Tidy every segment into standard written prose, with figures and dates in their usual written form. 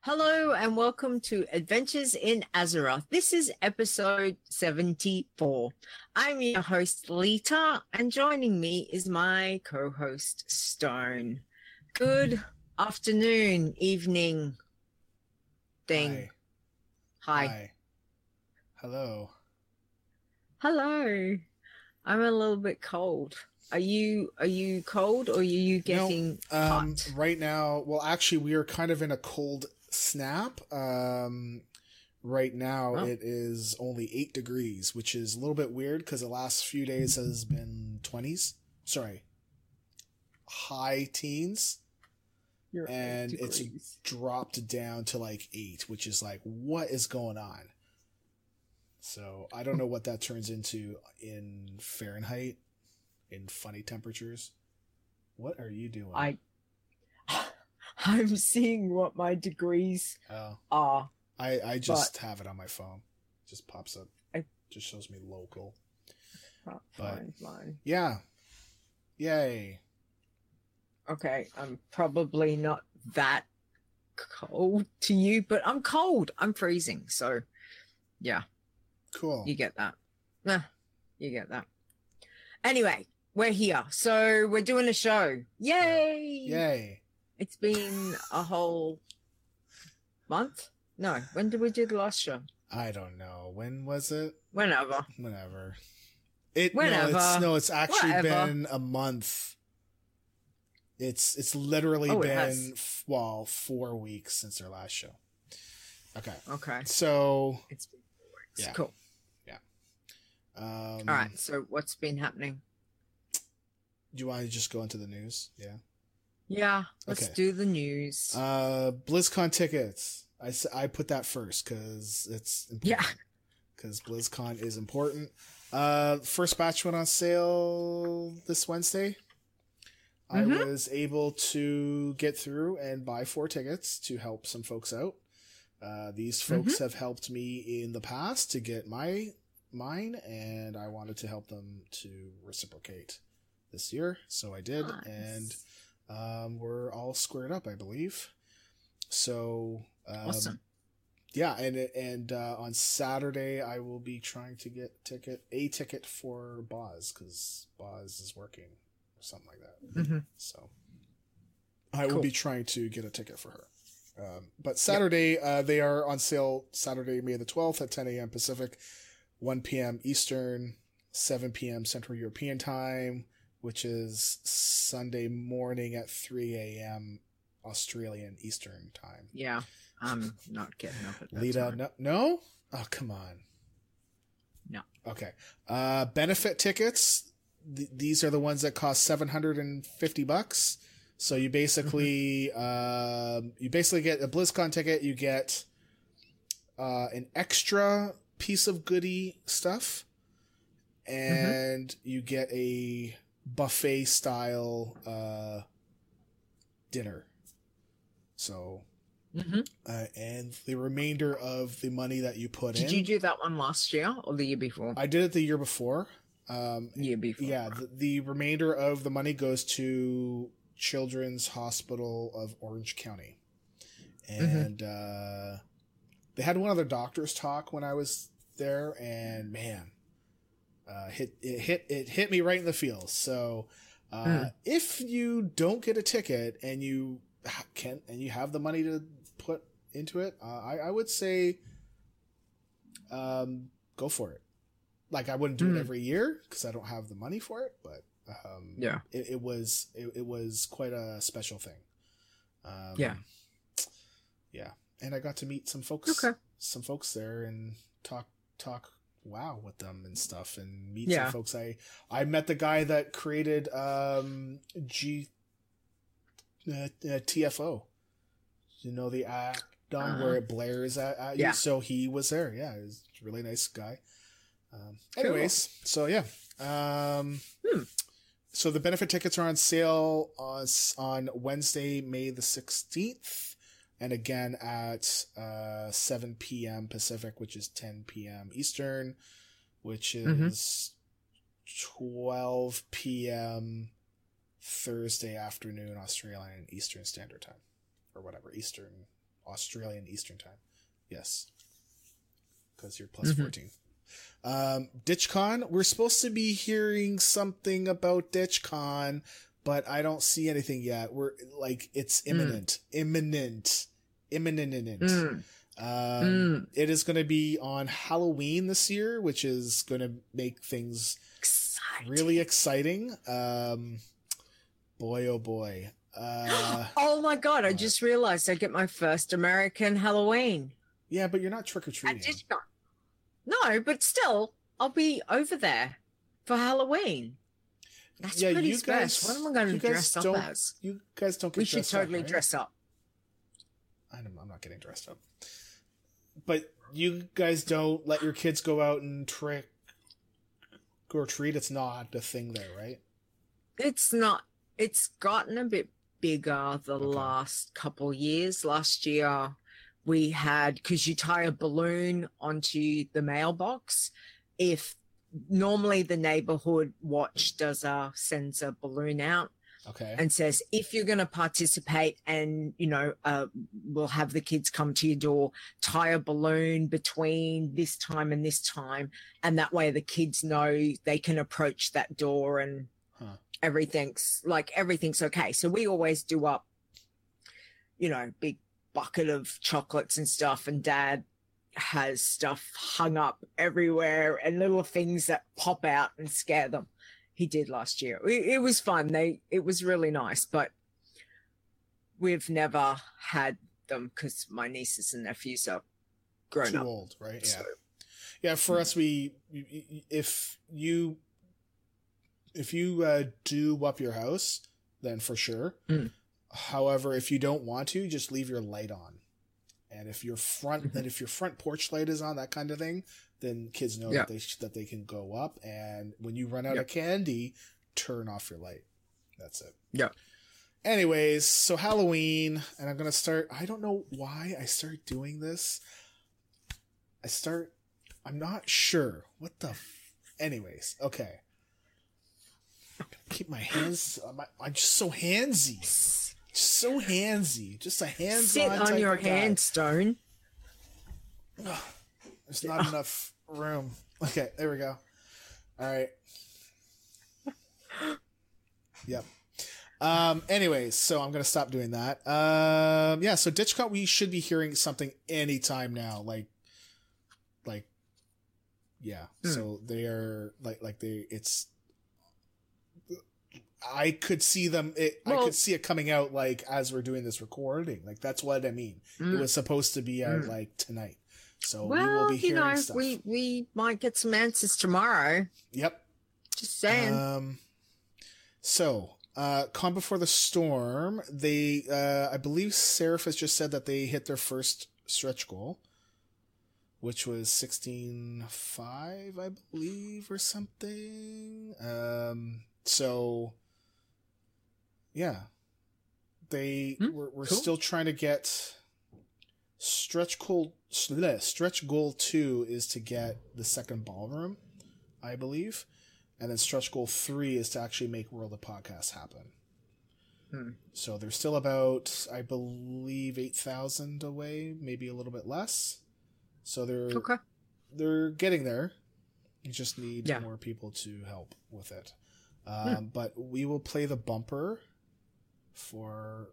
Hello and welcome to Adventures in Azeroth. This is episode 74. I'm your host, Lita, and joining me is my co-host, Stone. Good afternoon, evening thing. Hi. Hi. Hello. Hello. I'm a little bit cold. Are you cold or are you getting hot? Right now, well, actually, we are kind of in a cold snap. Right now, It is only 8 degrees, which is a little bit weird because the last few days has been 20s. Sorry, high teens. And it's dropped down to like 8, which is like, what is going on? So I don't know what that turns into in Fahrenheit, in funny temperatures. What are you doing? I'm seeing what my degrees are. I just have it on my phone. It just pops up. Just shows me local. Fine. Yeah. Yay. Okay, I'm probably not that cold to you, but I'm cold. I'm freezing. So, yeah. Cool. You get that. You get that. Anyway, we're here. So we're doing a show. Yay! Yeah. Yay. It's been a whole month? No. When did we do the last show? I don't know. When was it? Whenever. It's actually been a month. It's literally been 4 weeks since our last show. Okay. So it's been 4 weeks. Yeah. Cool. Yeah. All right. So what's been happening? Do you want to just go into the news? Yeah. Yeah. Let's do the news. BlizzCon tickets. I put that first because it's important. Yeah. Because BlizzCon is important. First batch went on sale this Wednesday. I was able to get through and buy 4 tickets to help some folks out. These folks have helped me in the past to get mine, and I wanted to help them to reciprocate this year. So I did, and we're all squared up, I believe. So awesome. Yeah, and on Saturday I will be trying to get a ticket for Boz, because Boz is working or something like that. So I will be trying to get a ticket for her. But Saturday, they are on sale Saturday, May the 12th at 10 a.m. Pacific, 1 p.m. Eastern, 7 p.m. Central European Time, which is Sunday morning at 3 a.m. Australian Eastern Time. Yeah, I'm not getting up at that Lita, time. no? Oh, come on. No. Okay. Benefit tickets. These are the ones that cost $750. So you basically, get a BlizzCon ticket. You get, an extra piece of goodie stuff, and you get a buffet style, dinner. So, and the remainder of the money that you put in. Did you do that one last year or the year before? I did it the year before. Year before. Yeah. Right. The remainder of the money goes to Children's Hospital of Orange County. And, they had one other doctor's talk when I was there, and man, it hit me right in the feels. So, if you don't get a ticket and you have the money to put into it, I would say, go for it. Like, I wouldn't do it every year because I don't have the money for it, but, it was quite a special thing. Yeah. And I got to meet some folks there and talk WoW with them and stuff, and meet some folks. I met the guy that created TFO. You know, the add-on where it blares at you. So he was there. Yeah, he was a really nice guy. Anyways, so yeah. So the benefit tickets are on sale on Wednesday, May the 16th. And again at 7 p.m. Pacific, which is 10 p.m. Eastern, which is 12 p.m. Thursday afternoon Australian Eastern Standard Time, or whatever, Eastern Australian Eastern Time. Yes. Because you're plus 14. DitchCon, we're supposed to be hearing something about DitchCon, but I don't see anything yet. We're like, it's imminent. It is going to be on Halloween this year, which is going to make things really exciting. Boy, oh boy. Oh my God, I just realized I get my first American Halloween. Yeah, but you're not trick-or-treating. No, but still, I'll be over there for Halloween. That's pretty special. What am I going to dress up as? You guys don't get We should totally right? dress up. I'm not getting dressed up. But you guys don't let your kids go out and trick or treat? It's not a thing there, right? It's not. It's gotten a bit bigger the last couple years. Last year, we had, because you tie a balloon onto the mailbox. If normally the neighborhood watch sends a balloon out. Okay. And says, if you're going to participate and, we'll have the kids come to your door, tie a balloon between this time and this time. And that way the kids know they can approach that door and everything's okay. So we always do up, big bucket of chocolates and stuff. And Dad has stuff hung up everywhere and little things that pop out and scare them. He did last year. It was fun. It was really nice, but we've never had them because my nieces and nephews are grown up. Too old, right? So, yeah. For us, if you do up your house, then for sure. However, if you don't want to, just leave your light on. And if your front porch light is on, that kind of thing, then kids know that they can go up. And when you run out of candy, turn off your light. That's it. Yeah. Anyways, so Halloween, and I'm gonna start. I don't know why I start doing this. I'm not sure what the. Anyways, okay. Keep my hands. I'm just so handsy. So handsy. Just a hands-on. Sit on your hand, Stone. There's not enough room. Okay, there we go. All right. Yep. Anyways, so I'm gonna stop doing that. So DitchCon, we should be hearing something anytime now. So they are it's. I could see them. I could see it coming out as we're doing this recording. That's what I mean. It was supposed to be out tonight. So we will be hearing stuff. We might get some answers tomorrow. Yep. Just saying. Calm Before the Storm. They, I believe Seraph has just said that they hit their first stretch goal, which was 16.5, I believe, or something. Yeah, we're still trying to get stretch goal 2 is to get the second ballroom, I believe, and then stretch goal 3 is to actually make World of Podcasts happen. So they're still about, I believe, 8,000 away, maybe a little bit less. So they're getting there. You just need more people to help with it. But we will play the bumper for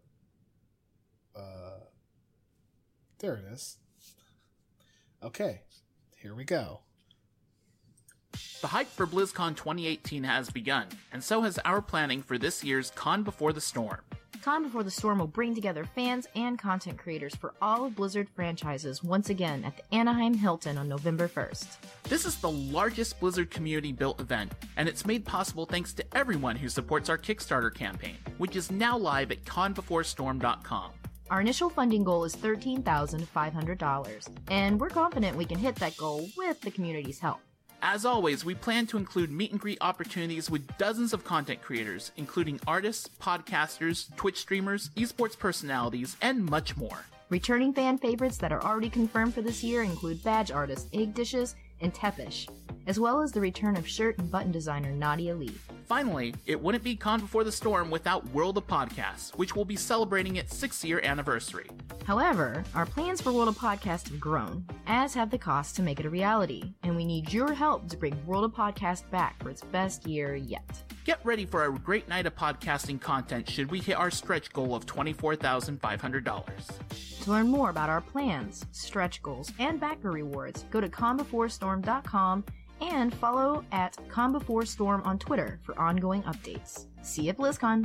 there it is. Okay, here we go. The hype for BlizzCon 2018 has begun, and so has our planning for this year's Con Before the Storm. Con Before the Storm will bring together fans and content creators for all of Blizzard franchises once again at the Anaheim Hilton on November 1st. This is the largest Blizzard community-built event, and it's made possible thanks to everyone who supports our Kickstarter campaign, which is now live at conbeforestorm.com. Our initial funding goal is $13,500, and we're confident we can hit that goal with the community's help. As always, we plan to include meet and greet opportunities with dozens of content creators, including artists, podcasters, Twitch streamers, esports personalities, and much more. Returning fan favorites that are already confirmed for this year include badge artist Egg Dishes and Tepish. as well as the return of shirt and button designer Nadia Lee. Finally, it wouldn't be Con Before the Storm without World of Podcasts, which will be celebrating its 6th-year anniversary. However, our plans for World of Podcast have grown, as have the costs to make it a reality, and we need your help to bring World of Podcast back for its best year yet. Get ready for a great night of podcasting content should we hit our stretch goal of $24,500. To learn more about our plans, stretch goals, and backer rewards, go to conbeforestorm.com and follow at conbeforestorm on Twitter for ongoing updates. See you at BlizzCon!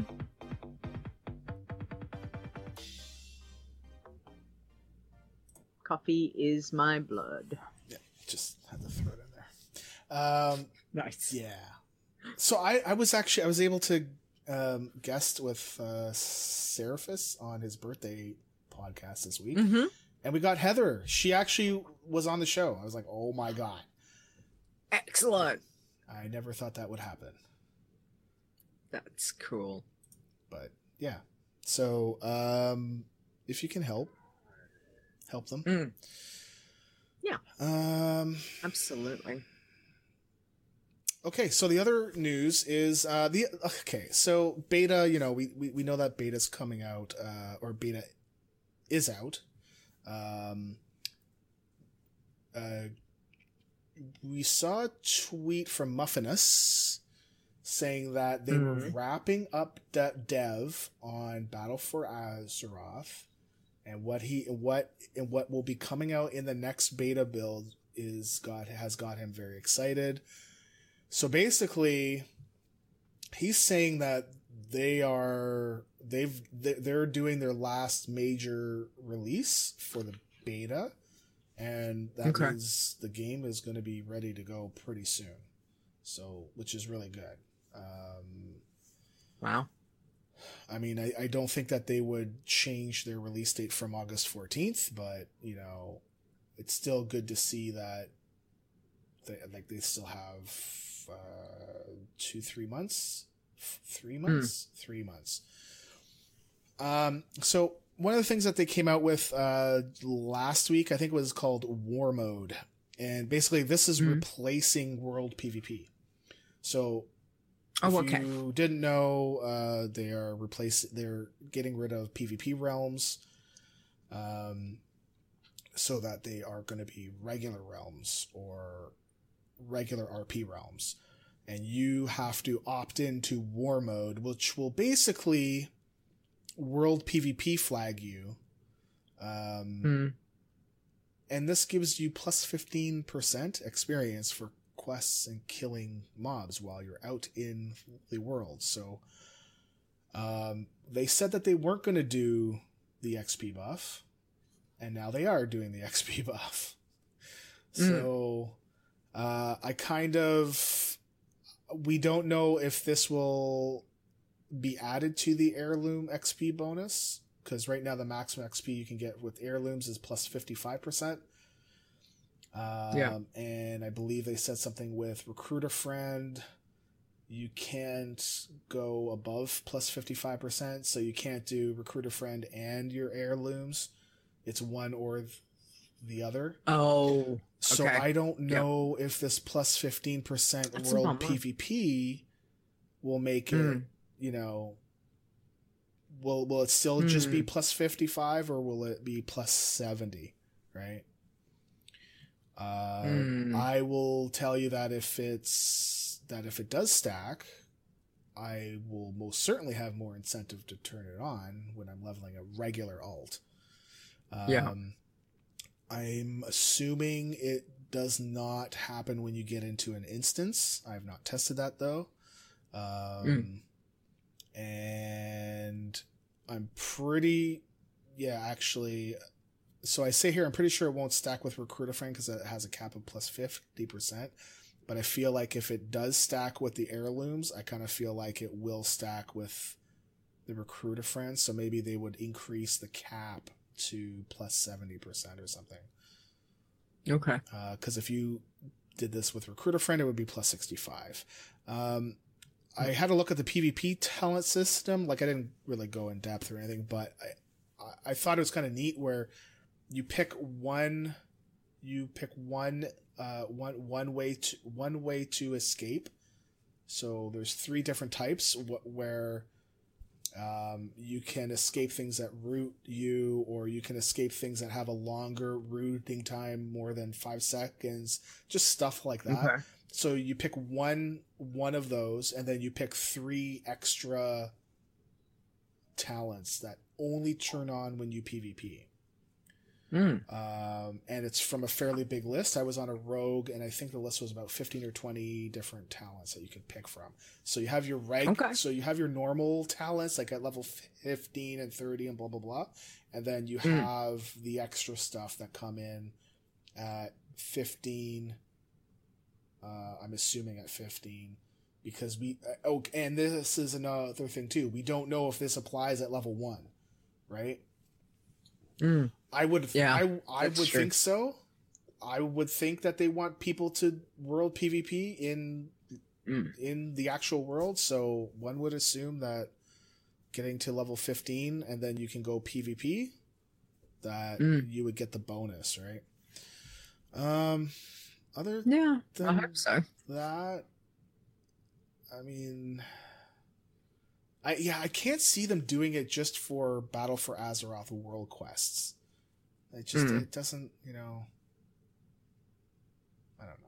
Coffee is my blood. Yeah, just had to throw it in there. Nice. Yeah. So I was able to guest with Seraphis on his birthday podcast this week. Mm-hmm. And we got Heather. She actually was on the show. I was like, oh my God. Excellent. I never thought that would happen. That's cool. But yeah. So if you can help them. Mm. Yeah. Absolutely. Okay, so the other news is so beta, we know that beta's coming out, or beta is out. We saw a tweet from Muffinus saying that they were wrapping up that dev on Battle for Azeroth, and what will be coming out in the next beta build has got him very excited. So basically, he's saying that they're doing their last major release for the beta, and that means the game is going to be ready to go pretty soon. So, which is really good. Wow. I mean, I don't think that they would change their release date from August 14th, but it's still good to see that they still have 3 months. 3 months. 3 months. So one of the things that they came out with last week, I think, was called War Mode, and basically this is replacing World PvP. So if you didn't know, they're getting rid of PvP realms, so that they are going to be regular realms or regular RP realms, and you have to opt into War Mode, which will basically World PvP flag you, and this gives you plus 15% experience for quests and killing mobs while you're out in the world. So they said that they weren't going to do the XP buff, and now they are doing the XP buff. So we don't know if this will be added to the heirloom XP bonus, because right now the maximum XP you can get with heirlooms is plus 55%. And I believe they said something with Recruit a Friend. You can't go above plus 55%, so you can't do Recruit a Friend and your heirlooms. It's one or the other. Oh, so okay. I don't know if this plus 15% World PvP will make it, will it still just be plus 55, or will it be plus 70, right? I will tell you that if it does stack, I will most certainly have more incentive to turn it on when I'm leveling a regular alt. I'm assuming it does not happen when you get into an instance. I've not tested that though. And I'm so I say here, I'm pretty sure it won't stack with Recruit a Friend because it has a cap of plus 50%. But I feel like if it does stack with the heirlooms, I kind of feel like it will stack with the Recruit a Friend. So maybe they would increase the cap to plus 70% or something. Okay. Because if you did this with Recruit a Friend, it would be plus 65. I had a look at the PvP talent system. Like, I didn't really go in depth or anything, but I thought it was kind of neat where you pick one you pick one way to escape. So there's 3 different types where you can escape things that root you, or you can escape things that have a longer rooting time, more than 5 seconds, just stuff like that. Okay. So you pick one of those, and then you pick 3 extra talents that only turn on when you PvP. And it's from a fairly big list. I was on a rogue, and I think the list was about 15 or 20 different talents that you could pick from. So you have your so you have your normal talents, like at level 15 and 30 and blah, blah, blah. And then you have the extra stuff that come in at 15. I'm assuming at 15, because and this is another thing too. We don't know if this applies at level 1, right? I would think so. I would think that they want people to world PvP in the actual world, so one would assume that getting to level 15 and then you can go PvP, that you would get the bonus, right? Other than I hope so. That, I mean, I can't see them doing it just for Battle for Azeroth world quests. It just it doesn't, I don't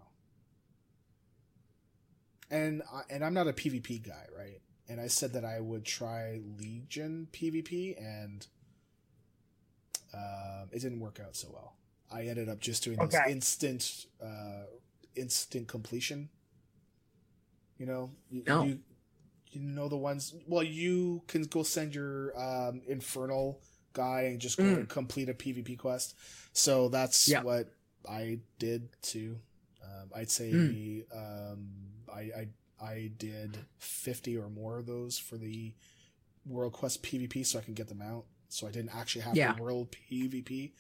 know. And I'm not a PvP guy, right? And I said that I would try Legion PvP, and it didn't work out so well. I ended up just doing this instant completion. You know the ones. Well, you can go send your Infernal guy and just go and complete a PvP quest. So that's what I did too. I'd say I did 50 or more of those for the World Quest PvP, so I can get them out. So I didn't actually have the World PvP.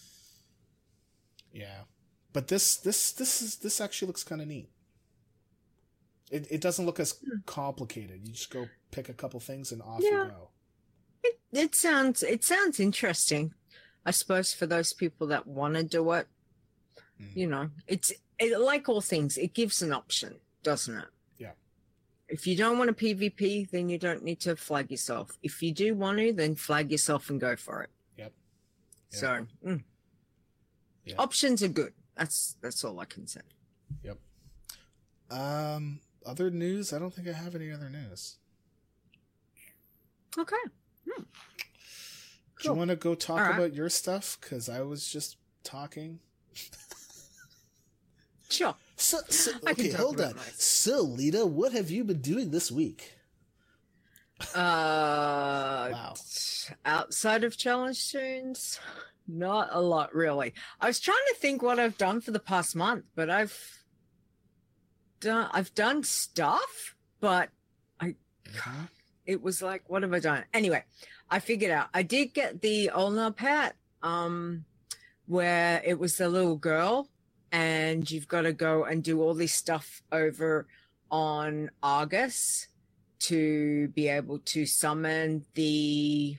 Yeah, but this actually looks kind of neat. It doesn't look as complicated. You just go pick a couple things and off you go. It sounds interesting. I suppose for those people that want to do it, it's like all things. It gives an option, doesn't it? Yeah. If you don't want to PvP, then you don't need to flag yourself. If you do want to, then flag yourself and go for it. Yep. So, options are good. That's all I can say. Yep. Other news? I don't think I have any other news. Okay. Do you want to go talk about your stuff? Because I was just talking. Sure. So okay, hold on. So, Lita, what have you been doing this week? Wow. Outside of Challenge Tunes, not a lot, really. I was trying to think what I've done for the past month, but I've done stuff, but it was like, what have I done? Anyway, I figured out. I did get the Ulna pet, where it was the little girl, and you've got to go and do all this stuff over on Argus to be able to summon the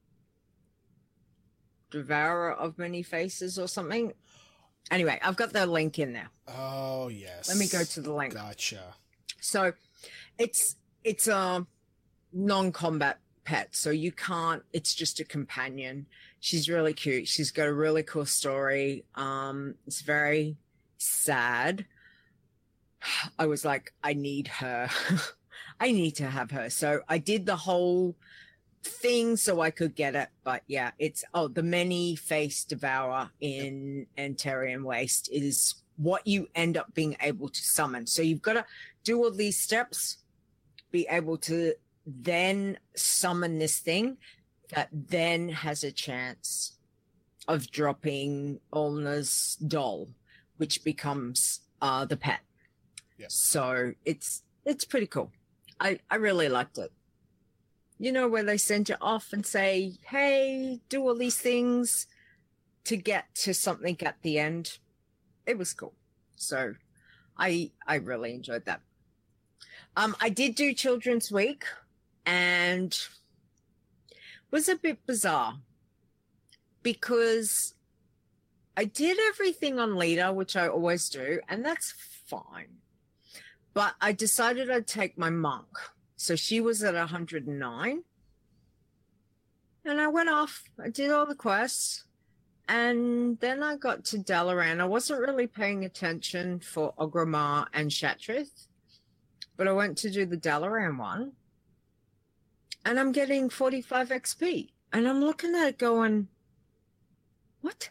Devourer of Many Faces or something. Anyway, I've got the link in there. Oh, yes. Let me go to the link. Gotcha. So it's a non-combat pet, so you can't, it's just a companion. She's really cute. She's got a really cool story. It's very sad. I was like, I need her. I need to have her. So I did the whole thing so I could get it. But yeah, it's the many-faced devourer in Antarian Waste is what you end up being able to summon. So you've got to do all these steps, be able to then summon this thing that then has a chance of dropping Ulna's doll, which becomes the pet. Yeah. So it's pretty cool. I really liked it. You know, where they send you off and say, hey, do all these things to get to something at the end. It was cool. So I really enjoyed that. I did do Children's Week, and it was a bit bizarre because I did everything on leader, which I always do, and that's fine. But I decided I'd take my monk. So she was at 109. And I went off. I did all the quests. And then I got to Dalaran. I wasn't really paying attention for Orgrimmar and Shatrith. But I went to do the Dalaran one. And I'm getting 45 XP. And I'm looking at it going, what?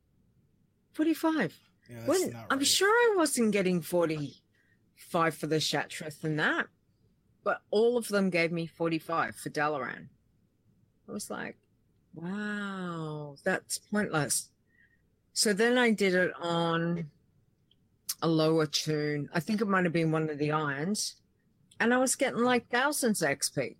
45. Yeah, that's not I'm right. sure I wasn't getting 45 for the Shatrith and that. But all of them gave me 45 for Dalaran. I was like, wow, that's pointless. So then I did it on a lower tune. I think it might have been one of the irons. And I was getting like thousands XP.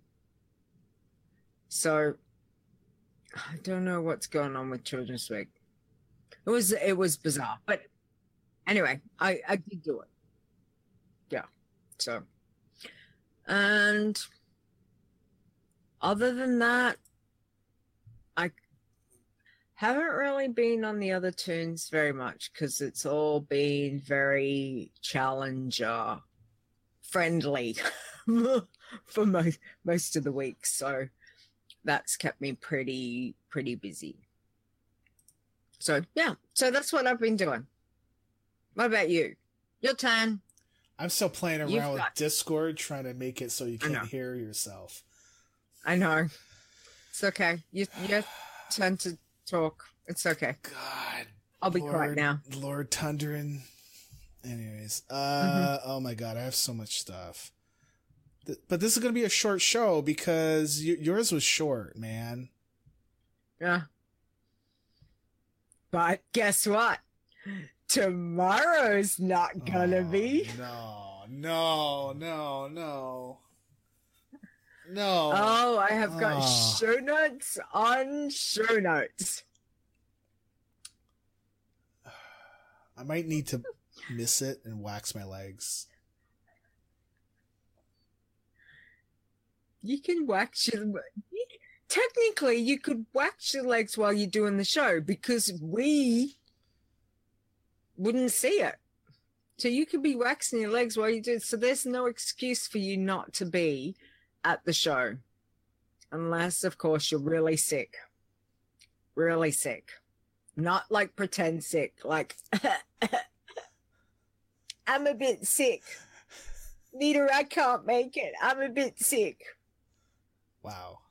So I don't know what's going on with Children's Week. It was bizarre. But anyway, I did do it. Yeah. So, and other than that, I haven't really been on the other tunes very much because it's all been very challenger friendly for most of the week. So that's kept me pretty busy. So yeah, so that's what I've been doing. What about you? Your turn. I'm still playing around with Discord, trying to make it so you can't hear yourself. I know. It's okay. You turn to talk. It's okay. God. I'll be quiet now. Lord Tundran. Anyways. Oh my God, I have so much stuff. But this is going to be a short show because yours was short, man. Yeah. But guess what? Tomorrow's not gonna be. No. Oh, I have got show notes on show notes. I might need to miss it and wax my legs. You can wax your... Technically, you could wax your legs while you're doing the show because we wouldn't see it. So you could be waxing your legs while you do it. So there's no excuse for you not to be at the show. Unless, of course, you're really sick. Really sick. Not like pretend sick. Like, I'm a bit sick. Neither I can't make it. I'm a bit sick. Wow.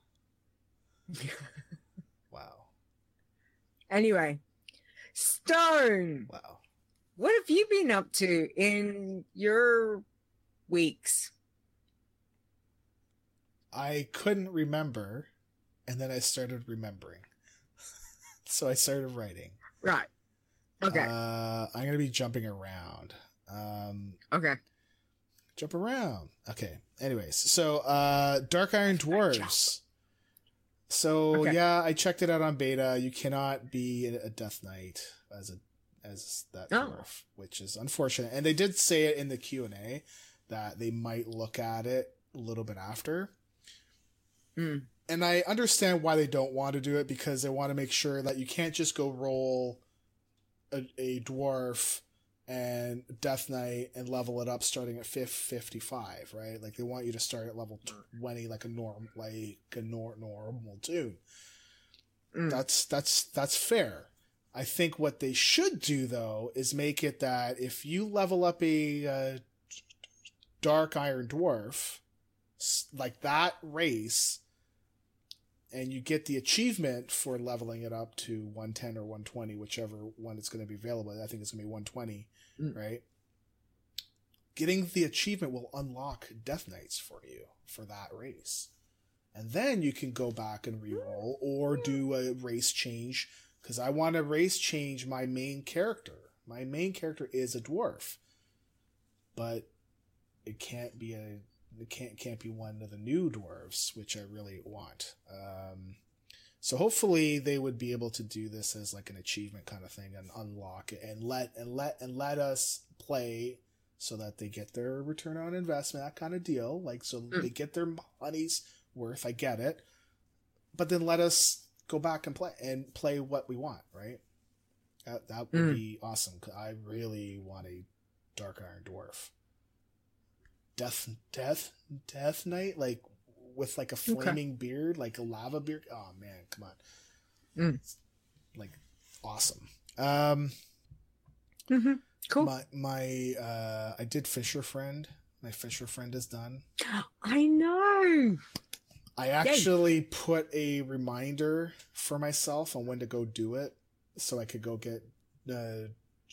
Wow. Anyway, Stone. Wow. What have you been up to in your weeks? I couldn't remember, and then I started remembering. So I started writing. Right. Okay. I'm going to be jumping around. Okay. Jump around. Okay. Anyways, so Dark Iron Dwarves. So yeah, I checked it out on beta. You cannot be a Death Knight as that dwarf, which is unfortunate. And they did say it in the Q&A that they might look at it a little bit after. Mm. And I understand why they don't want to do it, because they want to make sure that you can't just go roll a dwarf and Death Knight and level it up starting at 55, right? Like they want you to start at level 20 like a normal tune. Mm. That's fair. I think what they should do though is make it that if you level up a Dark Iron Dwarf like that race, and you get the achievement for leveling it up to 110 or 120, whichever one it's going to be available. I think it's going to be 120, right? Getting the achievement will unlock Death Knights for you for that race. And then you can go back and reroll or do a race change, because I want to race change my main character. My main character is a dwarf, but it can't be can't be one of the new dwarves, which I really want. So hopefully they would be able to do this as like an achievement kind of thing and unlock it and let us play so that they get their return on investment, that kind of deal. Like, so they get their money's worth. I get it, but then let us go back and play what we want, right? That would be awesome. 'Cause I really want a Dark Iron Dwarf. Death Knight, like with like a flaming beard, like a lava beard. Oh man, come on. Like awesome. Cool. I did Fisher Friend. My Fisher Friend is done. I know. I actually put a reminder for myself on when to go do it, so I could go get the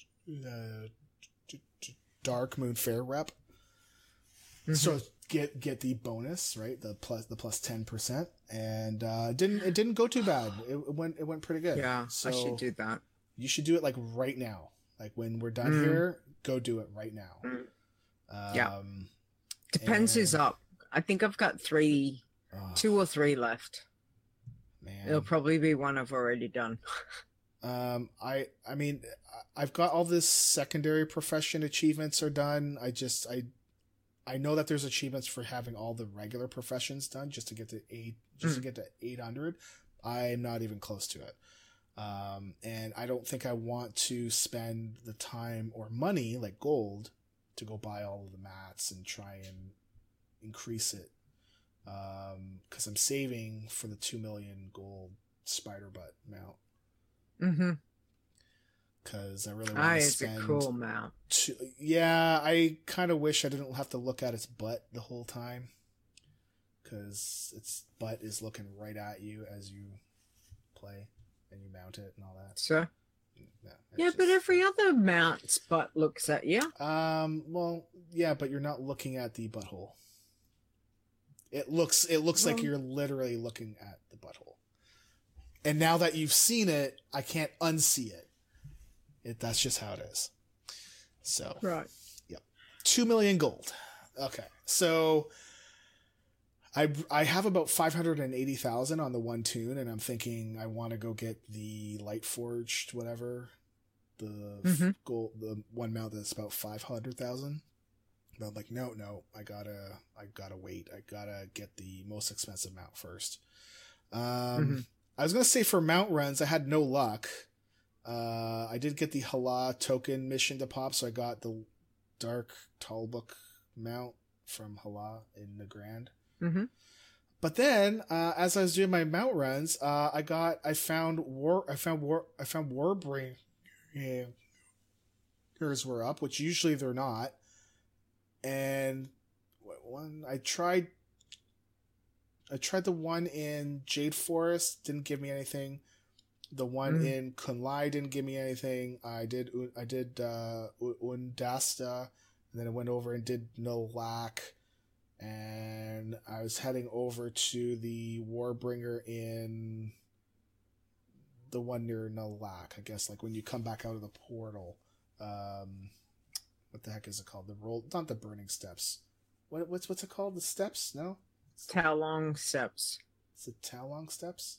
Dark Moon Fair rep. So get the bonus, right? The plus 10%, and it didn't go too bad. It went pretty good. Yeah, so I should do that. You should do it like right now. Like when we're done here, go do it right now. Yeah. Depends who's up. I think I've got 2 or 3 left. Man, It'll probably be one I've already done. I mean, I've got all this secondary profession achievements are done. I know that there's achievements for having all the regular professions done just to get to 800. I'm not even close to it. And I don't think I want to spend the time or money like gold to go buy all of the mats and try and increase it. 'Cause I'm saving for the 2 million gold spider butt mount. Because I really want to spend... It's a cool mount. Yeah, I kind of wish I didn't have to look at its butt the whole time. Because its butt is looking right at you as you play and you mount it and all that. So? Yeah, but every other mount's butt looks at you. Well, yeah, but you're not looking at the butthole. It looks like you're literally looking at the butthole. And now that you've seen it, I can't unsee it. That's just how it is. So, right. Yep. 2 million gold. Okay. So I have about 580,000 on the one toon, and I'm thinking I want to go get the Light Forged, whatever, the gold, the one mount that's about 500,000. But I'm like, no, I gotta wait. I gotta get the most expensive mount first. I was gonna say for mount runs, I had no luck. I did get the Hala token mission to pop, so I got the Dark Talbook mount from Hala in the Grand. But then, as I was doing my mount runs, I found Warbringers were up, which usually they're not. And I tried the one in Jade Forest, didn't give me anything. The one in Kunlai didn't give me anything. I did Undasta, and then I went over and did Nulak, and I was heading over to the Warbringer in the one near Nulak, I guess, like when you come back out of the portal. What the heck is it called? Not the Burning Steps. What's it called? The Steps? No? Talong Steps. Is it Talong Steps?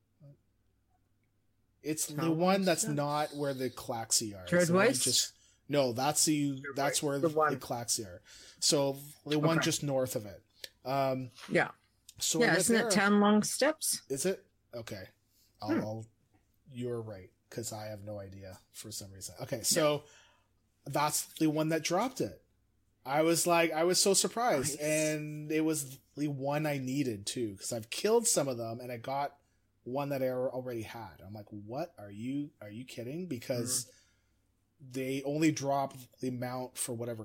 It's the one that's not where the Klaxi are. Dreadwaste? No, that's where the Klaxi are. So the one just north of it. Yeah. So yeah, isn't it Talong Steps? Is it? Okay. You're right, because I have no idea for some reason. Okay, so that's the one that dropped it. I was so surprised. Nice. And it was the one I needed too, because I've killed some of them and I got one that I already had. I'm like, what? Are you kidding? Because they only drop the mount for whatever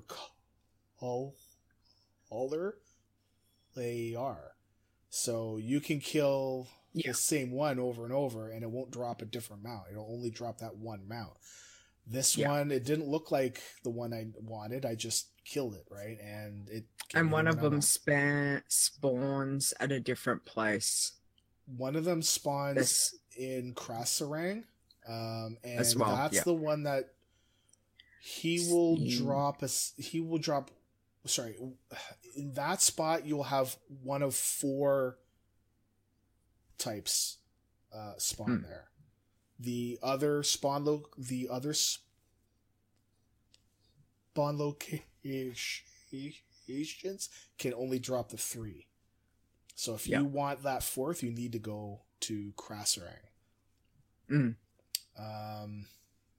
color they are. So you can kill the same one over and over and it won't drop a different mount. It'll only drop that one mount. This one, it didn't look like the one I wanted. I just killed it, right? And one of them spawns at a different place. One of them spawns in Krasarang, and that's the one that he will drop. Sorry, in that spot you'll have one of 4 types spawn there. The other spawn locations can only drop the 3. So if you want that 4th, you need to go to Krasarang.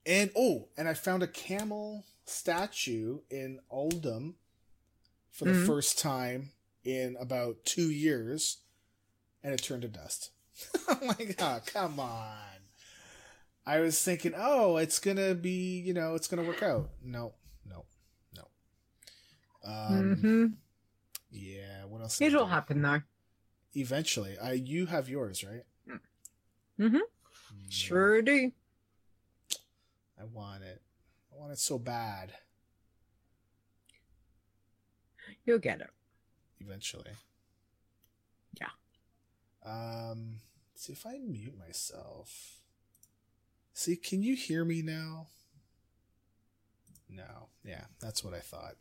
And I found a camel statue in Oldham for the first time in about 2 years, and it turned to dust. I'm like, oh, come on. I was thinking, it's gonna be, it's gonna work out. No. Yeah, what else? It'll happen though. Eventually. You have yours, right? Mm-hmm. Sure do. I want it. I want it so bad. You'll get it. Eventually. Yeah. See if I mute myself. See, can you hear me now? No. Yeah, that's what I thought.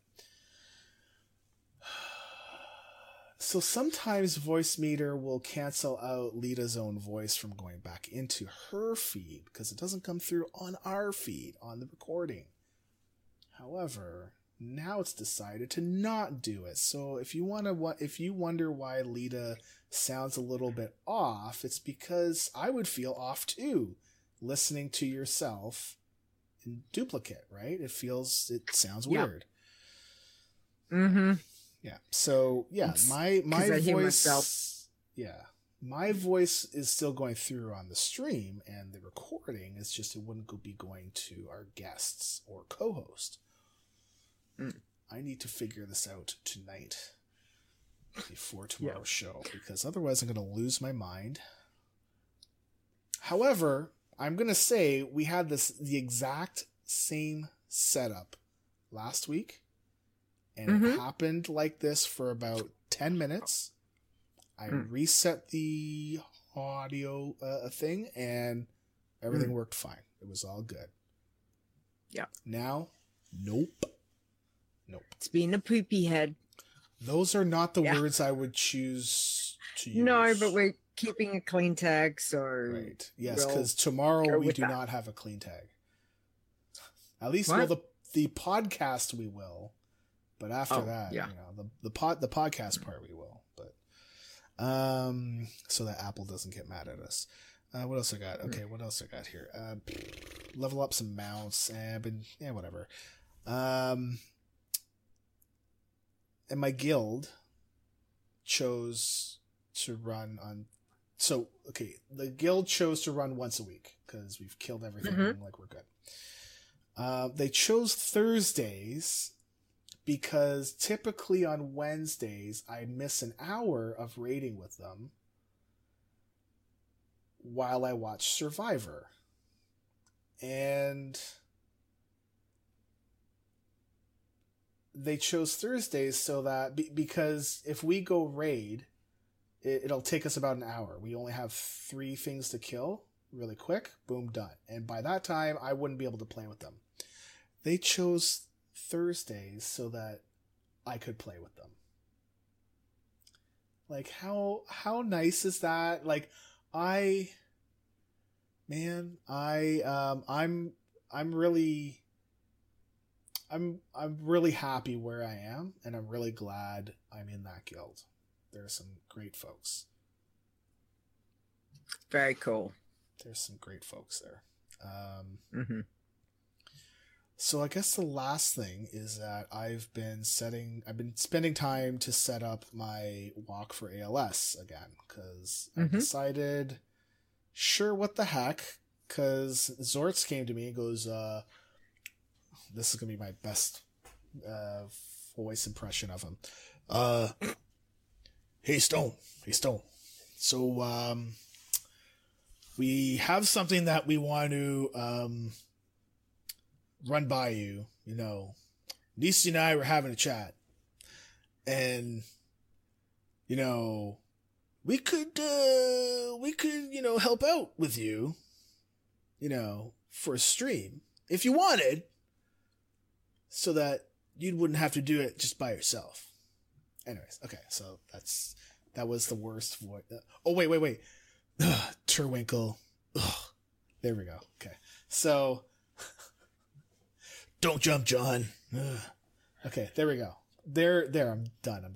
So sometimes Voicemeeter will cancel out Lita's own voice from going back into her feed because it doesn't come through on our feed on the recording. However, now it's decided to not do it. So if you wonder why Lita sounds a little bit off, it's because I would feel off too, listening to yourself in duplicate, right? It sounds weird. Mm-hmm. Yeah. So yeah, my voice. Yeah, my voice is still going through on the stream, and the recording is just it wouldn't be going to our guests or co-host. I need to figure this out tonight before tomorrow's show, because otherwise I'm going to lose my mind. However, I'm going to say we had the exact same setup last week. And it happened like this for about 10 minutes. I reset the audio thing, and everything worked fine. It was all good. Yeah. Now, nope. It's being a poopy head. Those are not the words I would choose to use. No, but we're keeping a clean tag, so... Right. Yes, because tomorrow we do not have a clean tag. At least, the podcast we will. But after that, the podcast part we will. But so that Apple doesn't get mad at us. What else I got? Okay, what else I got here? Level up some mounts and whatever. And my guild chose to run on. So the guild chose to run once a week because we've killed everything. Like we're good. They chose Thursdays. Because typically on Wednesdays, I miss an hour of raiding with them while I watch Survivor. And they chose Thursdays so that, because if we go raid, it'll take us about an hour. We only have 3 things to kill really quick. Boom, done. And by that time, I wouldn't be able to play with them. They chose Thursdays so that I could play with them. Like how nice is that? Like I'm really happy where I am, and I'm really glad I'm in that guild. There's some great folks. Very cool. There's some great folks there. So I guess the last thing is that I've been spending time to set up my walk for ALS again, because I decided, sure, what the heck, because Zortz came to me and goes, this is going to be my best voice impression of him. Hey Stone. So we have something that we want to run by you. Nisi and I were having a chat, and we could help out with you, for a stream if you wanted, so that you wouldn't have to do it just by yourself. Anyways, okay, so that was the worst voice. Oh wait. Ugh, Terwinkle. Ugh. There we go. Okay, so. Don't jump, John. Ugh. Okay, there we go. There, I'm done.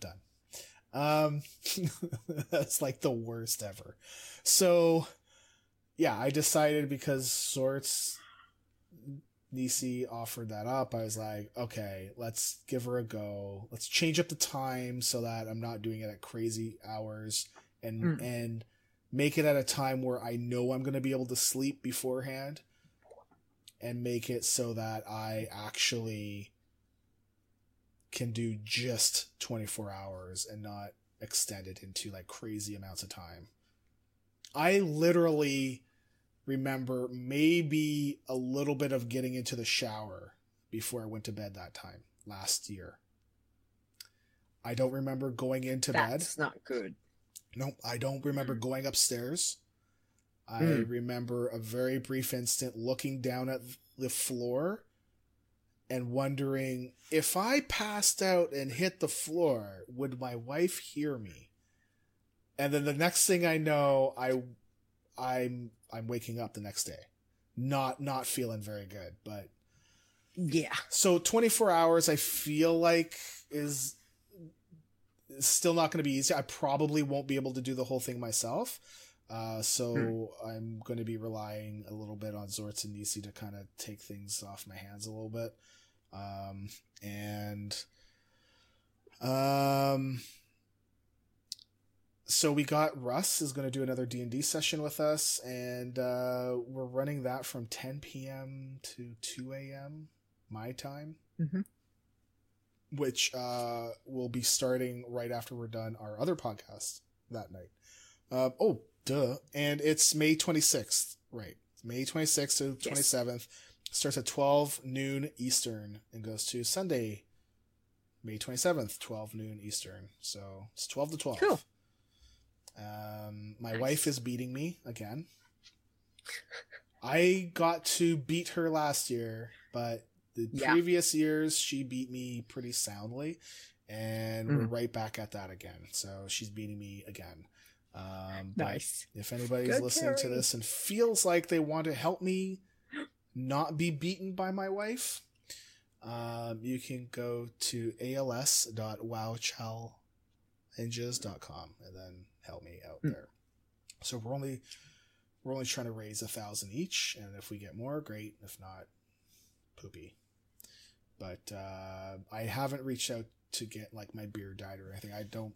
That's like the worst ever. So, yeah, I decided because Sorts Nisi offered that up, I was like, okay, let's give her a go. Let's change up the time so that I'm not doing it at crazy hours, and make it at a time where I know I'm going to be able to sleep beforehand, and make it so that I actually can do just 24 hours and not extend it into like crazy amounts of time. I literally remember maybe a little bit of getting into the shower before I went to bed that time last year. I don't remember going into bed. That's not good. Nope, I don't remember going upstairs. I remember a very brief instant looking down at the floor and wondering, if I passed out and hit the floor, would my wife hear me? And then the next thing I know, I'm waking up the next day, not feeling very good. But yeah, so 24 hours I feel like is still not going to be easy. I probably won't be able to do the whole thing myself. So I'm going to be relying a little bit on Zortz and Nisi to kind of take things off my hands a little bit. So we got Russ is going to do another D&D session with us, and we're running that from 10 p.m. to 2 a.m. my time, which will be starting right after we're done our other podcast that night. And it's May 26th, right? May 26th to 27th. Yes. Starts at 12 noon Eastern and goes to Sunday, May 27th, 12 noon Eastern. So it's 12 to 12. Cool. My wife is beating me again. I got to beat her last year, but the previous years she beat me pretty soundly, and we're right back at that again. So she's beating me again. Nice. If anybody's listening to this and feels like they want to help me not be beaten by my wife, you can go to als.wowchallenges.com and then help me out there. So we're only trying to raise 1,000 each, and if we get more, great. If not, poopy. But I haven't reached out to get like my beard dyed or anything. I don't,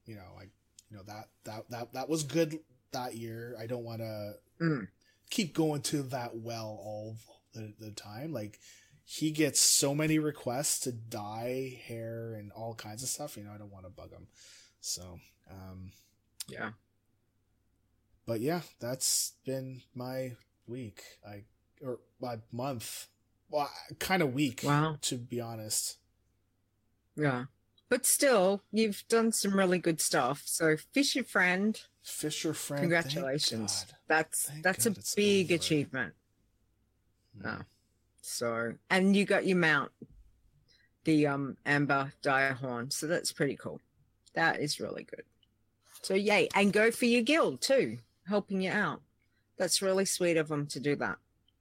that was good that year. I don't want to keep going to that well all the time. Like, he gets so many requests to dye hair and all kinds of stuff. I don't want to bug him. So, yeah. But yeah, that's been my week. Or my month. Well, kind of week. Wow. To be honest. Yeah. But still, you've done some really good stuff. So Fisher Friend. Congratulations. That's a big achievement. Oh. So, and you got your mount, the Amber Dire Horn. So that's pretty cool. That is really good. So yay. And go for your guild too, helping you out. That's really sweet of them to do that.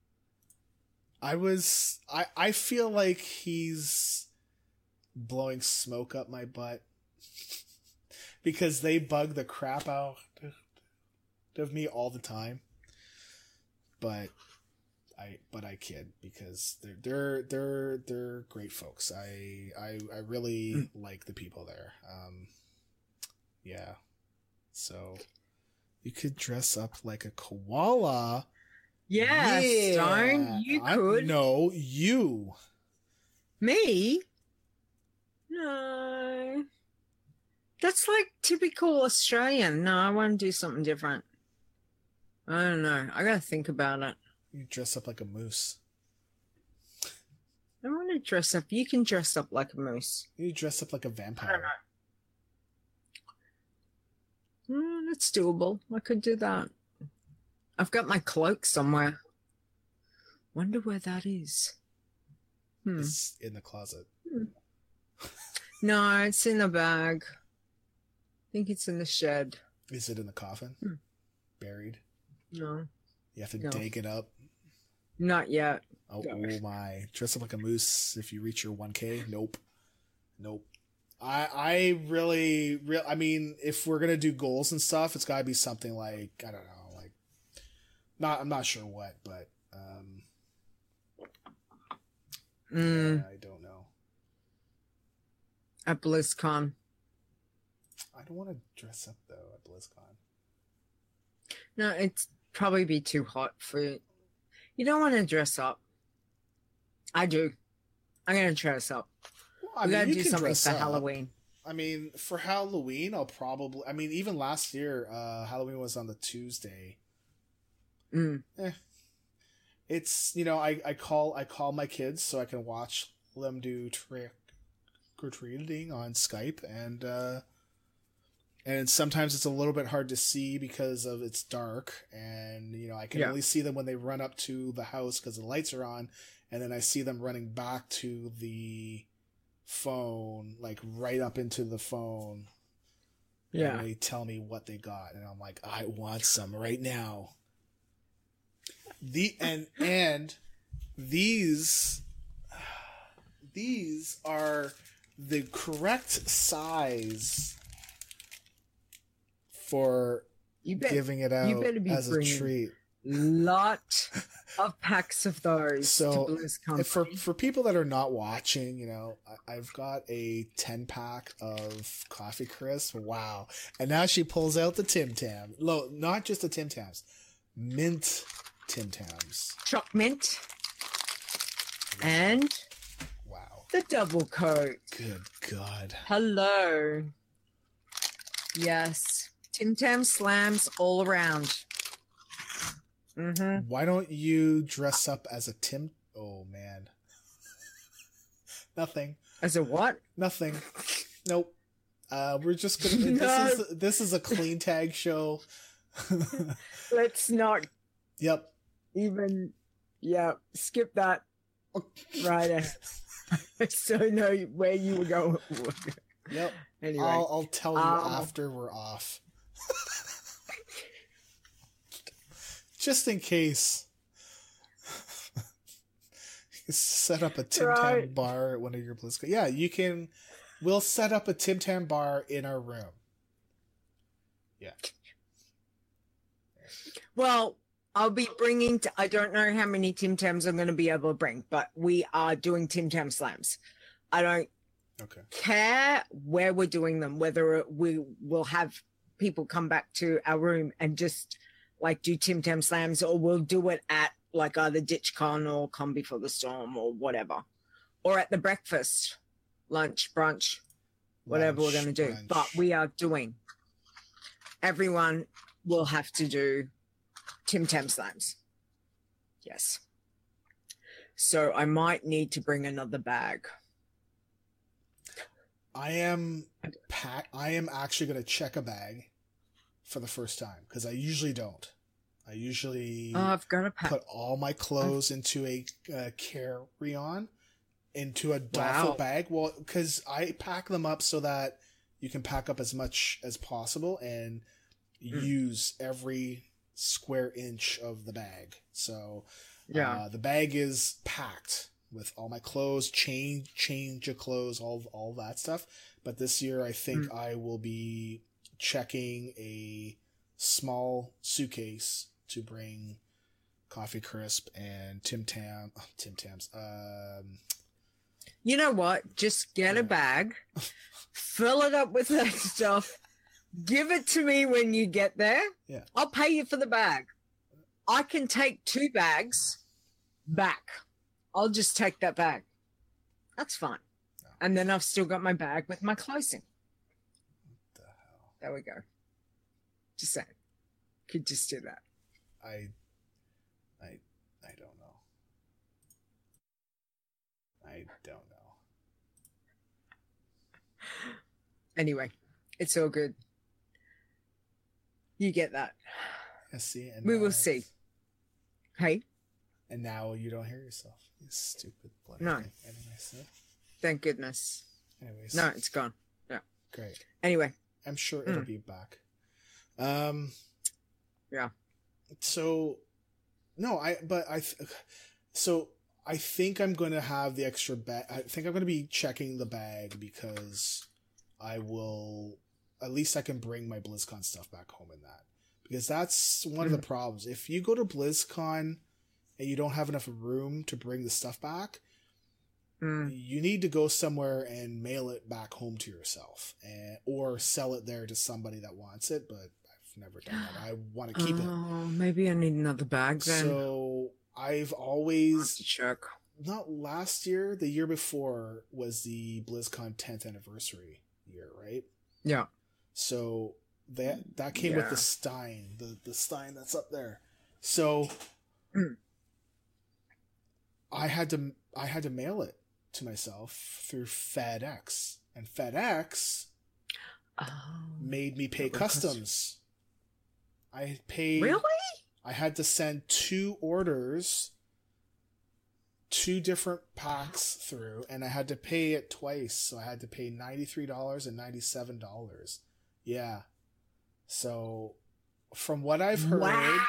I feel like he's blowing smoke up my butt because they bug the crap out of me all the time. But I kid, because they're great folks. I really like the people there. Yeah. So you could dress up like a koala. Yes, Stone, you could. No, you. Me? No. That's like typical Australian. No, I want to do something different. I don't know. I gotta think about it. You dress up like a moose. I want to dress up. You can dress up like a moose. You dress up like a vampire. I don't know. That's doable. I could do that. I've got my cloak somewhere. Wonder where that is. It's in the closet. No, it's in the bag. I think it's in the shed. Is it in the coffin? Buried? No. You have to dig it up? Not yet. Oh my. Dress up like a moose if you reach your 1K? Nope. I really, I mean, if we're going to do goals and stuff, it's got to be something like, I don't know, like, I'm not sure what, but, I don't know. At BlizzCon. I don't want to dress up though at BlizzCon. No, it's probably be too hot for you. You don't want to dress up. I do. I'm gonna dress up. Well, We gotta do something for up. Halloween. I mean, for Halloween, I'll probably. I mean, even last year, Halloween was on the Tuesday. It's I call my kids so I can watch them do trick or treating on Skype, and sometimes it's a little bit hard to see because of it's dark, and I can only see them when they run up to the house because the lights are on, and then I see them running back to the phone, like right up into the phone. Yeah. And they tell me what they got, and I'm like, I want some right now. And these are the correct size for giving it out as a treat. Lot of packs of those. So to BlizzCon. for people that are not watching, I've got a 10-pack of Coffee Crisp. Wow. And now she pulls out the Tim Tam. No, not just the Tim Tams. Mint Tim Tams. Choc mint. And wow. The double coat. Good God. Hello. Yes. Tim Tam slams all around. Mm-hmm. Why don't you dress up as a Tim? Oh man. Nothing. As a what? Nothing. Nope. We're just gonna. No. This is a clean tag show. Let's not. Yep. Even. Yeah. Skip that. Right. So know where you were going. Yep. Anyway, I'll tell you after we're off. Just in case. Set up a Tim Tam bar at one of your BlizzCon. Yeah, you can. We'll set up a Tim Tam bar in our room. Yeah. Well, I'll be bringing. I don't know how many Tim Tams I'm going to be able to bring, but we are doing Tim Tam slams. I don't care where we're doing them, whether we will have people come back to our room and just like do Tim Tam slams, or we'll do it at like either DitchCon or Come Before the Storm or whatever, or at the breakfast, lunch, brunch, whatever we're going to do. Brunch. But we are doing. Everyone will have to do Tim Tam slams. Yes. So I might need to bring another bag. I am actually going to check a bag for the first time because I usually don't. I usually I've got a pack. Put all my clothes into a carry-on, into a duffel bag. Well, because I pack them up so that you can pack up as much as possible and use every square inch of the bag. So the bag is packed with all my clothes, change of clothes, all that stuff. But this year, I think I will be checking a small suitcase to bring Coffee Crisp and Tim Tams. You know what? Just get a bag, fill it up with that stuff, give it to me when you get there. Yeah. I'll pay you for the bag. I can take 2 bags back. I'll just take that bag. That's fine. No. And then I've still got my bag with my clothing. What the hell? There we go. Just saying. Could just do that. I don't know. I don't know. Anyway, it's all good. You get that. Yeah, see, and we will see. Hey? And now you don't hear yourself. You stupid bloody No. thing. Anyways, Thank goodness. Anyways. No, it's gone. Yeah. Great. Anyway. I'm sure it'll be back. Yeah. So, no, I think I'm going to have the extra bag. I think I'm going to be checking the bag because at least I can bring my BlizzCon stuff back home in that. Because that's one of the problems. If you go to BlizzCon and you don't have enough room to bring the stuff back, you need to go somewhere and mail it back home to yourself, or sell it there to somebody that wants it. But I've never done that. I want to keep it. Oh, maybe I need another bag then. So I've I'll always have to check. not last year, the year before was the BlizzCon 10th anniversary year, right? Yeah. So that came with the Stein, the Stein that's up there. So I had to mail it to myself through FedEx, and FedEx made me pay customs. I paid. Really? I had to send 2 orders, 2 different packs through, and I had to pay it twice. So I had to pay $93 and $97. Yeah. So from what I've heard,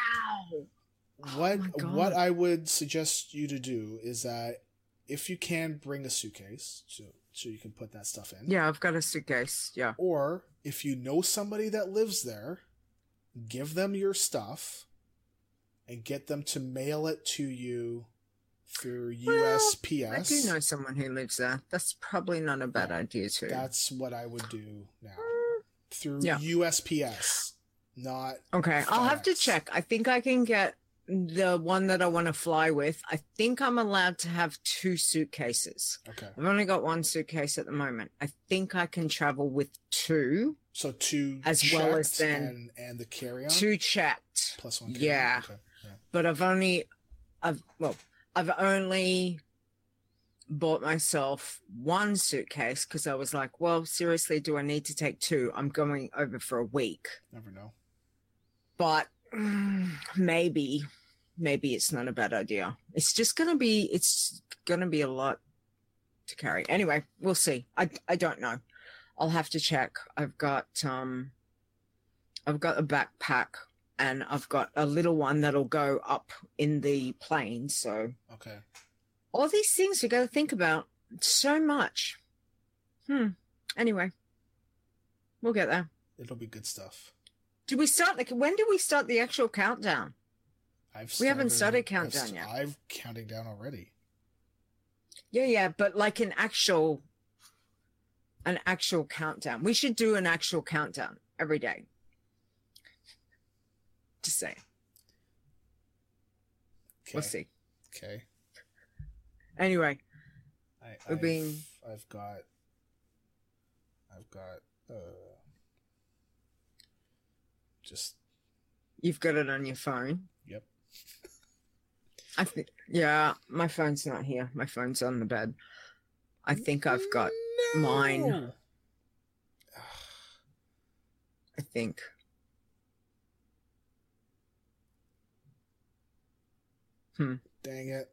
what I would suggest you to do is that if you can, bring a suitcase so you can put that stuff in. Yeah, I've got a suitcase. Yeah. Or if you know somebody that lives there, give them your stuff and get them to mail it to you through USPS. I do know someone who lives there. That's probably not a bad idea too. That's what I would do now. Through USPS, not Okay, FedEx. I'll have to check. I think I can get the one that I want to fly with. I think I'm allowed to have 2 suitcases. Okay. I've only got 1 suitcase at the moment. I think I can travel with 2. So 2 as checked well as then and the carry-on? 2 checked. Plus 1 carry-on? Yeah. Okay. Yeah. But I've only bought myself 1 suitcase because I was like, well, seriously, do I need to take 2? I'm going over for a week. Never know. But maybe it's not a bad idea. It's gonna be a lot to carry. Anyway, we'll see. I don't know. I'll have to check. I've got a backpack and I've got a little one that'll go up in the plane. So Okay. all these things we got to think about. So much. Anyway, we'll get there. It'll be good stuff. When do we start the actual countdown? We haven't started countdown yet. I'm counting down already. Yeah, but like an actual countdown. We should do an actual countdown every day. Just saying. Okay. We'll see. Okay. Anyway, I've got just. You've got it on your phone. Yep. I think. Yeah, my phone's not here. My phone's on the bed. I think I've got mine. I think. Dang it.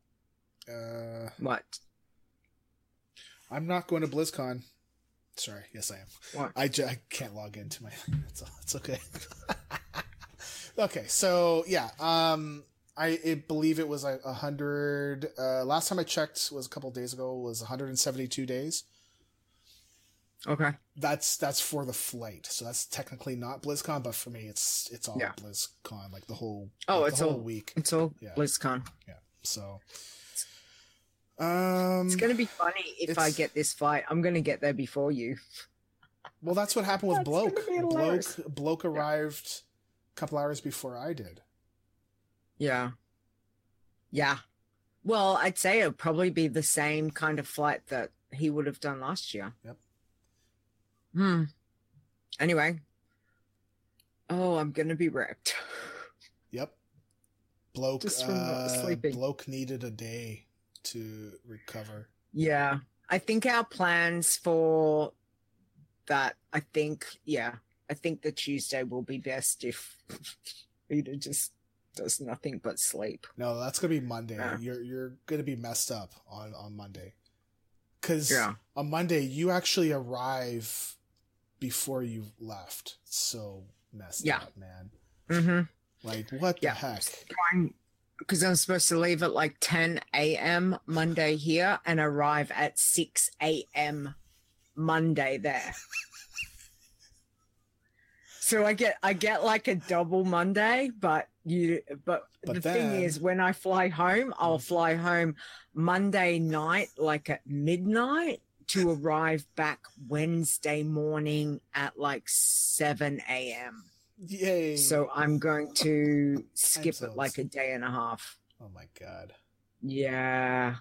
What? I'm not going to BlizzCon. Sorry. Yes, I am. What? I can't log into my. It's okay. Okay. So yeah. I believe it was like 100. Last time I checked was a couple of days ago. Was 172 days. Okay. That's for the flight. So that's technically not BlizzCon, but for me, it's all BlizzCon, like the whole. It's the whole all week. It's all BlizzCon. Yeah. So. It's gonna be funny if I get this flight. I'm gonna get there before you. Well, that's what happened with Bloke. hilarious. Bloke arrived a couple hours before I did. Yeah. Well, I'd say it'll probably be the same kind of flight that he would have done last year. Yep. Anyway. Oh, I'm gonna be wrecked. Yep. Bloke. Just from not sleeping. Bloke needed a day to recover. Yeah. I think our plans for that, I think the Tuesday will be best if Peter just does nothing but sleep. No, that's gonna be Monday. Yeah. You're gonna be messed up on Monday, because Yeah. on Monday you actually arrive before you left. It's so messed Yeah. up, man. Mm-hmm. Like, what the heck? Because I'm supposed to leave at like 10 a.m. Monday here and arrive at 6 a.m. Monday there. So I get like a double Monday, but But the then, thing is, when I fly home, I'll fly home Monday night, like at midnight, to arrive back Wednesday morning at like 7 a.m. Yay. So I'm going to skip it like a day and a half. Oh my God. Yeah,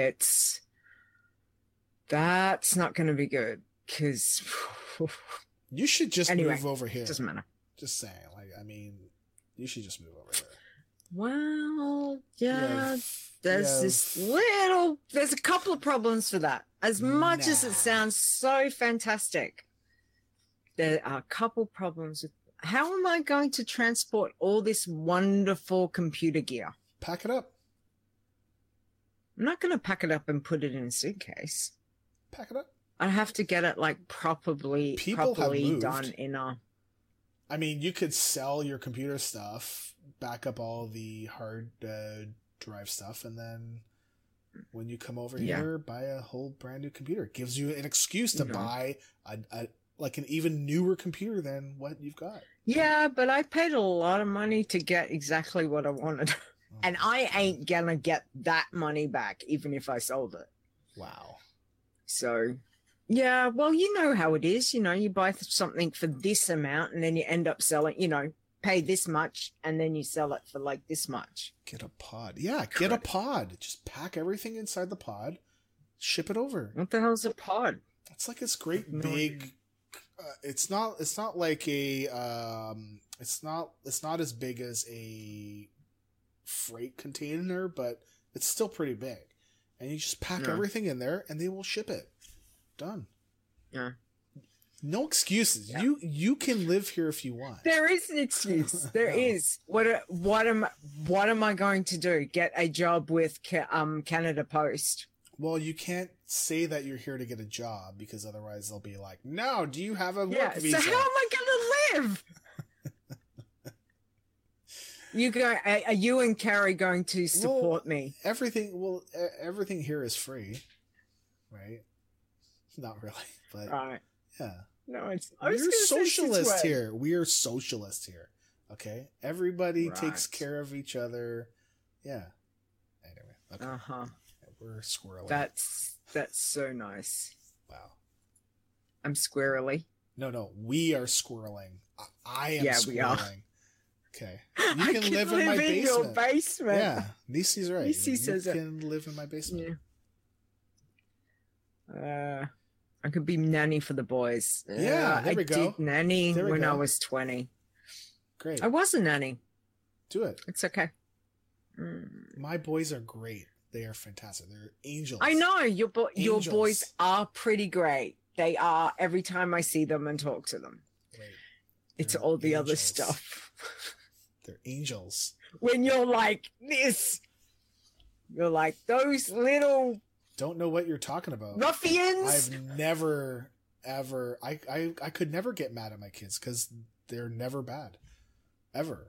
that's not going to be good because you should just move over here. Doesn't matter. Just saying. Like, I mean, you should just move over there. Well, yeah, there's a couple of problems for that. As much as it sounds so fantastic, there are a couple problems with how am I going to transport all this wonderful computer gear? Pack it up. I'm not going to pack it up and put it in a suitcase. Pack it up. I have to get it like properly done in a. I mean, you could sell your computer stuff, back up all the hard drive stuff, and then when you come over here, buy a whole brand new computer. It gives you an excuse to buy like an even newer computer than what you've got. Yeah, but I paid a lot of money to get exactly what I wanted. And I ain't gonna get that money back, even if I sold it. Wow. So, yeah, well, you know how it is. You know, you buy something for this amount and then you end up selling, pay this much and then you sell it for like this much. Get a pod. Yeah, get a pod. Just pack everything inside the pod, ship it over. What the hell's a pod? It's like this great big... it's not like a... it's not as big as a freight container, but it's still pretty big. And you just pack everything in there and they will ship it. Done. Yeah. No excuses. Yeah. You can live here if you want. There is an excuse. There is. What am I going to do? Get a job with Canada Post? Well, you can't say that you're here to get a job because otherwise they'll be like, "No, do you have a work visa?" So how am I going to live? Are you and Carrie going to support me? Everything here is free, right? Not really, but yeah. No, we're socialist here. We are socialist here. Okay, everybody takes care of each other. Yeah. Anyway. Okay. We're squirrely. That's so nice. Wow. I'm squirrely. No, we are squirreling. I am squirreling. We are. Okay. You can live in my basement. Your basement. Yeah. Nisi's right. Nisi says you can live in my basement. Yeah. I could be nanny for the boys. Yeah, there we go. I did nanny when I was 20. Great. I was a nanny. Do it. It's okay. My boys are great. They are fantastic. They're angels. I know. Your boys are pretty great. They are every time I see them and talk to them. Right. It's all the other stuff. They're angels. When you're like this, you're like those little... Don't know what you're talking about. Ruffians. I've never, ever... I could never get mad at my kids because they're never bad. Ever.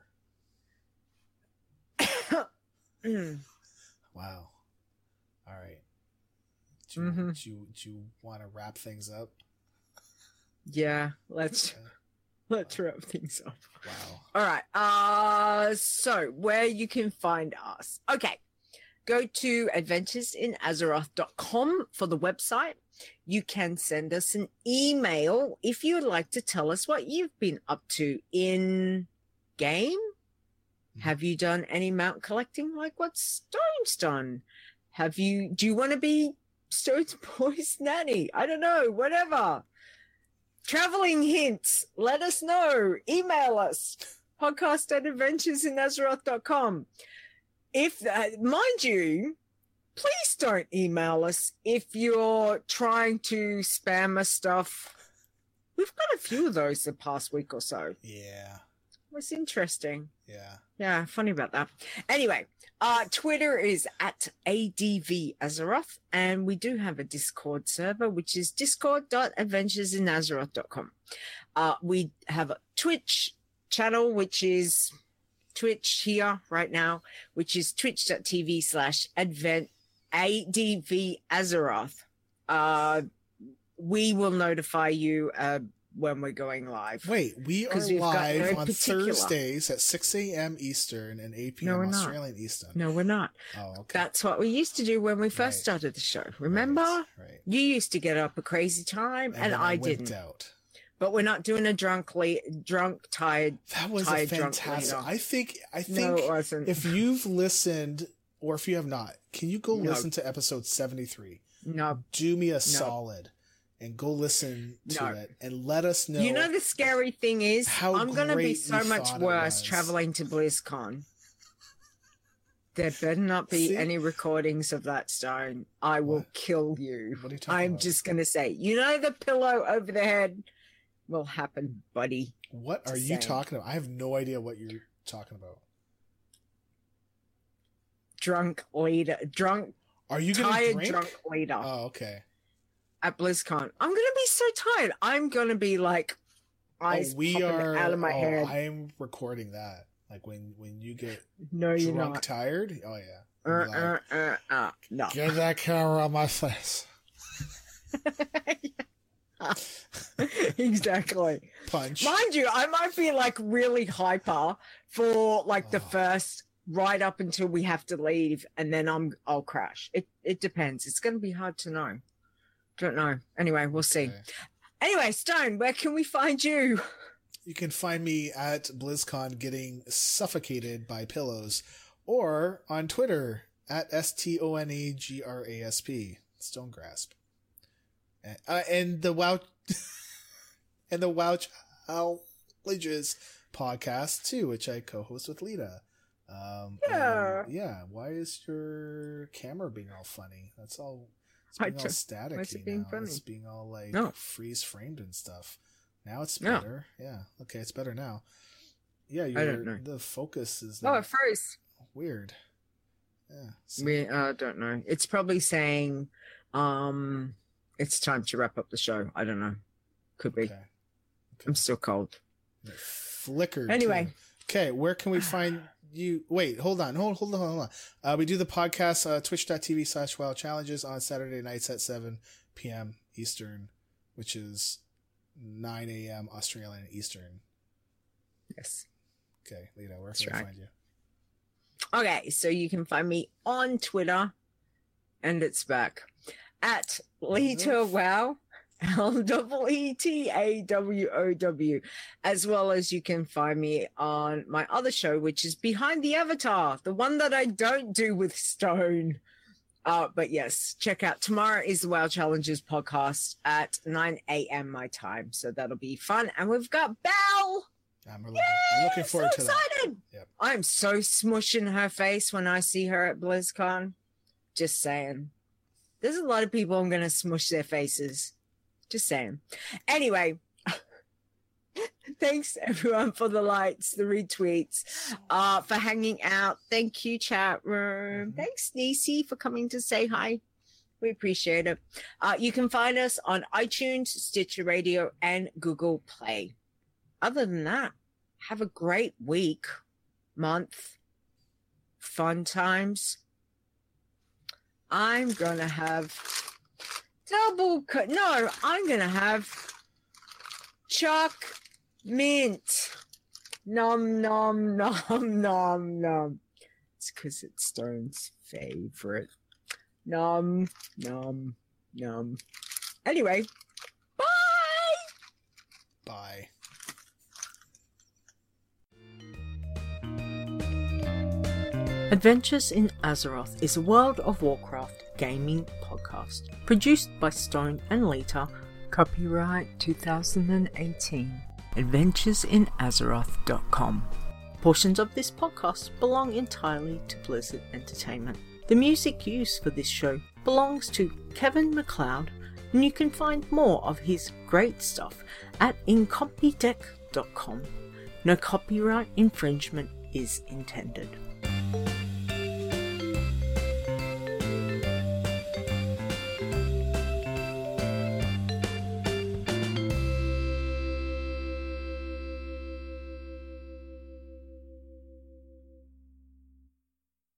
Wow. All right. Do you want to wrap things up? Yeah, let's wrap things up. Wow. All right. So where you can find us. Okay. Go to adventuresinazeroth.com for the website. You can send us an email if you would like to tell us what you've been up to in game. Have you done any mount collecting like what Stone's done? Do you want to be Stone's boy's nanny? I don't know, whatever. Traveling hints, let us know. Email us, podcast@adventuresinazeroth.com. If, mind you, please don't email us if you're trying to spam us stuff. We've got a few of those the past week or so. Yeah. It was interesting. Yeah. Yeah, funny about that. Anyway, Twitter is @ADVAzeroth, and we do have a Discord server, which is discord.adventuresinazeroth.com. We have a Twitch channel, which is Twitch here right now, which is twitch.tv/ADVAzeroth. We will notify you when we're going live. Wait, we are 'Cause we've got live no on particular. Thursdays at 6 a.m. Eastern and 8 p.m. No, we're not. Australian Eastern. No, we're not. Oh, okay. That's what we used to do when we first Right. started the show. Remember? Right. You used to get up a crazy time, and then I wimped didn't. out. But we're not doing a tired. That was a Tired, drunk fantastic. later. I think No, it wasn't. if you've listened or if you have not, can you go No. listen to episode 73? No. Do me a solid and go listen to No. it and let us know. You know the scary thing is, how I'm going to be great so we much thought it worse was. traveling to BlizzCon. There better not be See? any recordings of that, Stone. I will What? kill you. What are you talking I'm about? just going to say, you know, the pillow over the head will happen, buddy. What are Just you saying. talking about? I have no idea what you're talking about. Drunk leader, Are you going to tired drink? drunk leader Oh, okay. at BlizzCon. I'm going to be so tired. I'm going to be like eyes we popping are out of my head. I'm recording that. Like when you get No, you're drunk not. tired. Oh yeah. You'll be like, No. Get that camera on my face. Exactly. Punch. Mind you, I might be like really hyper for like the Oh. first right up until we have to leave, and then I'll crash. It depends. It's going to be hard to know. Don't know. Anyway, we'll see. Okay. Anyway, Stone, where can we find you? You can find me at BlizzCon getting suffocated by pillows, or on Twitter at STONEGRASP, Stone Grasp. And the Wow and the Wow Challenges podcast too, which I co-host with Lita. Yeah. Yeah. Why is your camera being all funny? That's all. It's I being all just- why is staticky it being now. funny? It's being all like No. freeze framed and stuff. Now it's No. better. Yeah. Okay, it's better now. Yeah, I don't know. the focus is Oh, not it froze. weird. Yeah. so- We don't know. It's probably saying it's time to wrap up the show. I don't know. Could be. Okay. I'm still cold. It flickered. Anyway. too. Okay, where can we find you? Wait, hold on. We do the podcast twitch.tv/WoW Challenges on Saturday nights at 7 p.m. Eastern, which is 9 a.m. Australian Eastern. Yes. Okay, Lita, where That's can right. we find you? Okay, so you can find me on Twitter, and it's back at Lita Wow, LEETAWOW, as well as you can find me on my other show, which is Behind the Avatar, the one that I don't do with Stone. But yes, check out tomorrow is the WoW Challenges podcast at 9 a.m. my time, so that'll be fun. And we've got Belle. I'm looking forward to so that. excited. Yep. I'm so smushing her face when I see her at BlizzCon. Just saying. There's a lot of people I'm going to smush their faces. Just saying. Anyway, thanks everyone for the likes, the retweets, for hanging out. Thank you, chat room. Thanks, Nisi, for coming to say hi. We appreciate it. You can find us on iTunes, Stitcher Radio, and Google Play. Other than that, have a great week, month, fun times. I'm going to have I'm going to have Chuck Mint. Nom, nom, nom, nom, nom. It's because it's Stone's favorite. Nom, nom, nom. Anyway, bye! Bye. Adventures in Azeroth is a World of Warcraft gaming podcast produced by Stone and Lita. Copyright 2018. AdventuresInAzeroth.com. Portions of this podcast belong entirely to Blizzard Entertainment. The music used for this show belongs to Kevin MacLeod, and you can find more of his great stuff at incompetech.com. No copyright infringement is intended.